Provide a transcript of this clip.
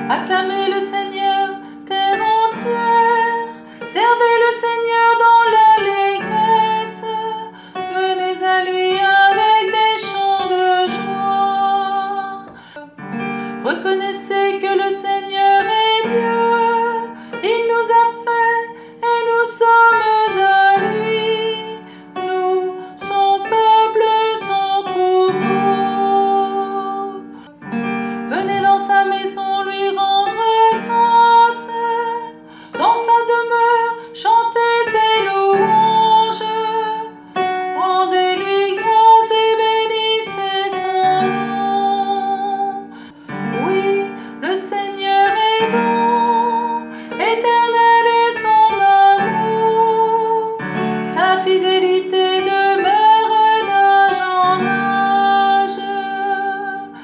Acclamez le Seigneur, terre entière. Servez le Seigneur dans l'allégresse. Venez à lui avec des chants de joie. Reconnaissez que le Seigneur